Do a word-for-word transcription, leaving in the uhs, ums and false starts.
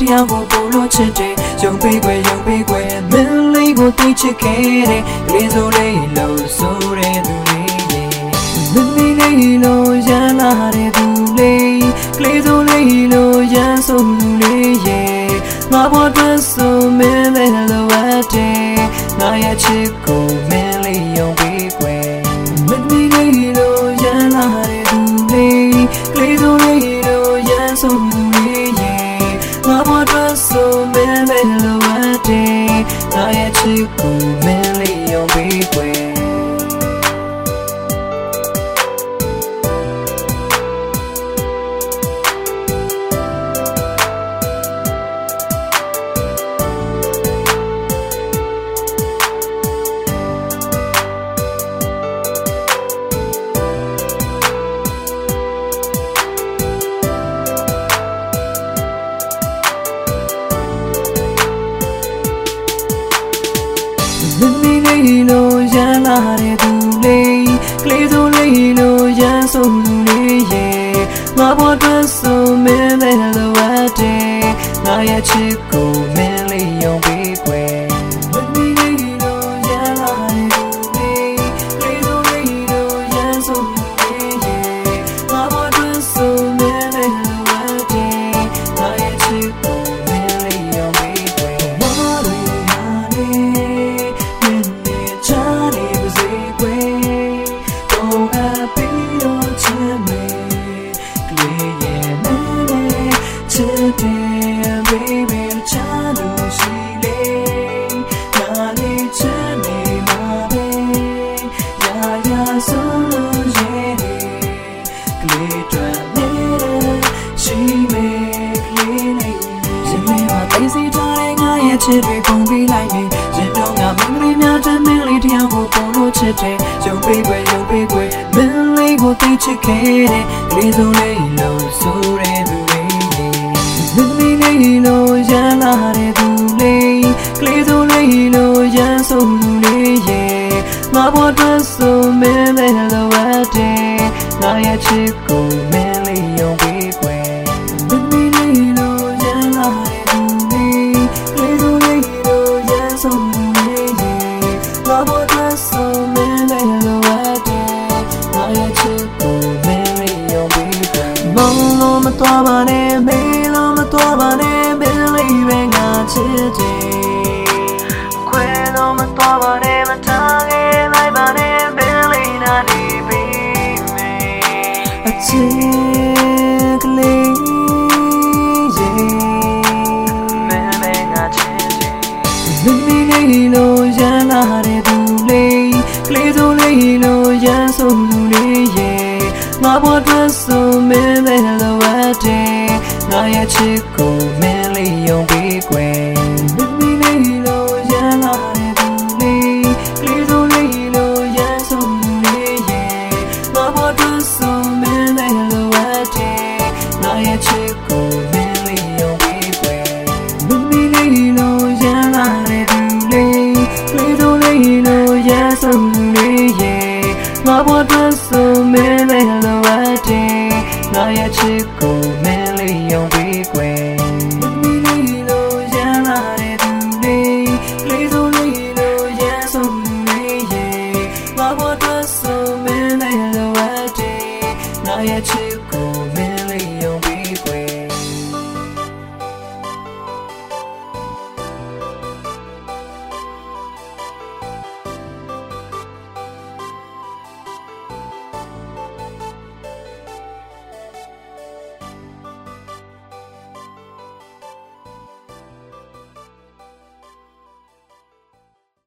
တရားကိုပို့လို့ချစ်တယ်ယုံပေးခွေယုံပေးခွေမင်းလေးကိုသိချစ်ခဲ့တယ်ကလေးစိုးလေးလို့ဆိုတဲ့သူလေးမင်းလေးလို့ရန်လာတဲ့သူလေးကလေးစိုးလေးလို့ရန်ဆိုသူလေးရဲ့ငါဘောအတွက်ဆိုမင်းပဲလိုအပ်တယ်ငါရဲ့ချစ်ကိုမင်းလေးယုံပေးခွေမင်းလေးလို့ရန်လာတဲ့သူလေးကလေးစိုးလေးလို့ရန်ဆိုသူလေးရဲ့ငါဘောအတွက်ဆိုမင်းပဲလိုအပ်တယ်ငါရဲ့ချစ်ကိုမင်းလေးယုံပေးခွေမင်းလေးလို့ရန်လာတဲ့သူလေးကလေးစိုးလေးလို့ရန်ဆိုသူလေးရဲ့ငါဘောအတွက်ဆိုမင်းပဲလိုအပ်တယ်ငါရဲ့ချစ်ကိုမင်းလေးယုံပေးခွေမင်းလေးလို့ရန်လာတဲ့သူလေးကလေးစိုးလေးလို့ရန်ဆိုသူလေးရဲ့ငါဘောအတွက်ဆိုမင်းပဲလိုအပ်တယ်ငါရဲ့ချစ်ကိုမင်းလေးယုံပေးခွေမရီဟာလေးDamn baby, chalo shile, nale chane mabe, ya ya solo yere, glitter nere, she make lily. She made my lazy darling, I had to be gonna like me. She don't got me, me out and me, dear, go polo chete. You baby, you baby, Billy go teach you kid, little low, so red.မင်းလေးလို့ရန်လာတဲ့သူလေးကလေးစိုးလေးလို့ရန်ဆိုသူလေးရဲ့ငါဘောအတွက်ဆိုမင်းပဲလိုအပ်တယ်ငါရဲ့ချစ်ကိုမင်းလေးယုံပေးခွေမင်းလေးလို့ရန်လာတဲ့သူလေးကလေးစိုးလေးလို့ရန်ဆိုသူလေးရဲ့ငါဘောအတွက်ဆိုမင်းပဲလိုအပ်တယ်ငါရဲ့ချစ်ကိုမင်းလေးယုံပေးခွေမောင်လို့မတော်ပါနဲ့မေးလို့တော်ပါနဲ့မင်းလေးပဲငါချစ်တယ်ခွဲလို့မတော်ပါနဲ့မထားခဲ့လိုက်ပါနဲ့မင်းလေးနာနေပြီအချစ်ကလေးရဲ့မင်းလည်းငါချစ်တယ်မင်းလေးလို့ရန်လာတဲ့သူလေးကလေးစိုးလေးလို့ရန်ဆိုသူလေးရဲ့ငါဘောအတွက်ဆိုမင်းပဲလိုအပ်တယ်ငါရဲ့ချစ်ကိုမင်းလေးယုံပေးခွေမင်းလေးလို့ရန်လာတဲ့သူလေးကလေးစိုးလေးလို့ရန်ဆိုသူလေးရဲ့ငါဘောအတွက်ဆိုမင်းပဲလိုအပ်တယ်ငါရဲ့ချစ်